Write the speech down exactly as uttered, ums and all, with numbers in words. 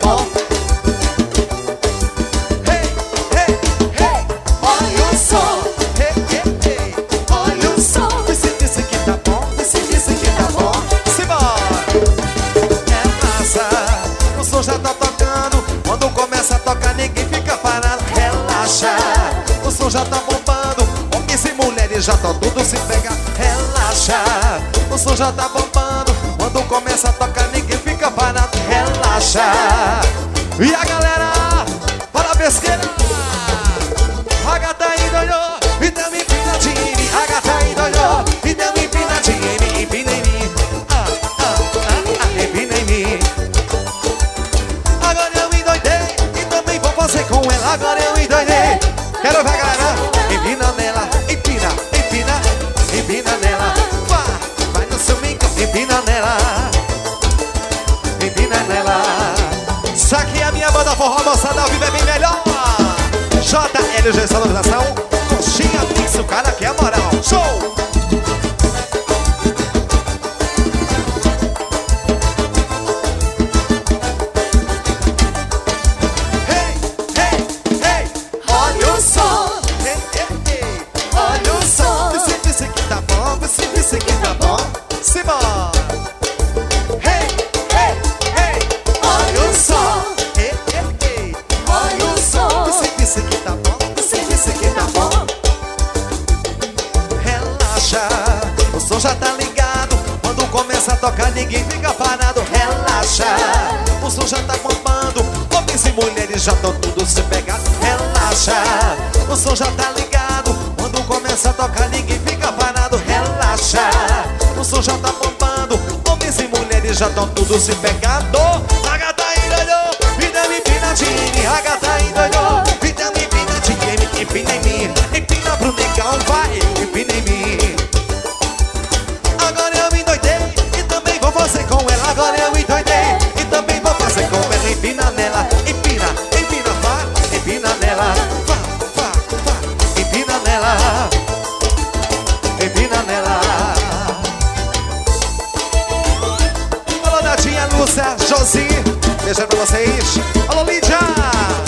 bom. Hey, hey, hey, olha o som. Hey, hey, hey, olha o som. Você disse que tá bom, você disse que tá bom. Simbora! É massa, o som já tá tocando. Quando começa a tocar ninguém fica parado. Relaxa, o som já tá bombando. Homens e mulheres já estão tudo se pegando. Relaxa, o som já tá bombando. Quando começa a tocar ninguém fica parado. Relaxa. E a galera, para a pesqueira. A gata endoidou, e deu uma empinadinha em mim. A gata endoidou, e deu uma empinadinha em mim. Empina em mim, ah, ah, ah, ah, empina em mim. Agora eu endoidei, e também vou fazer com ela. Agora eu endoidei. Quero ver a galera. Empina nela, empina, empina, empina nela. Vai, vai no seu mico, empina nela. Empina nela. Só que a minha banda forró moçada ao vivo é bem melhor. J L G Sonorização, coxinha, pix, o cara que é moral. Show! Hey, hey, hey, olha o som. Hey, hey, hey, olha o som. Você disse que tá bom, você disse que tá bom. Simbora! Hey, hey, hey, olha o som. Hey, hey, hey, olha o som. Você disse que tá bom, você disse que tá bom. Relaxa, o som já tá ligado. Quando começa a tocar ninguém fica parado. Relaxa, o som já tá bombando. Homens e mulheres já estão tudo se pegando. Relaxa, o som já tá ligado. Quando começa a tocar ninguém fica parado. Relaxa, o som já tá bombando. Homens e mulheres já estão tudo se pegando. A gata endoidou, e deu uma empinadinha. A gata endoidou, e deu uma empinadinha. Empina em mim, empina pro negão, vai, empina em mim. Agora eu endoidei, e também vou fazer com ela. Agora eu endoidei, e também vou fazer com ela. Empina nela, empina, empina, vai, empina nela. Vai, vai, vai, empina nela. Empina nela. Alô, Nadinha, Lúcia, Josi, beijando pra vocês. Alô, Lídia.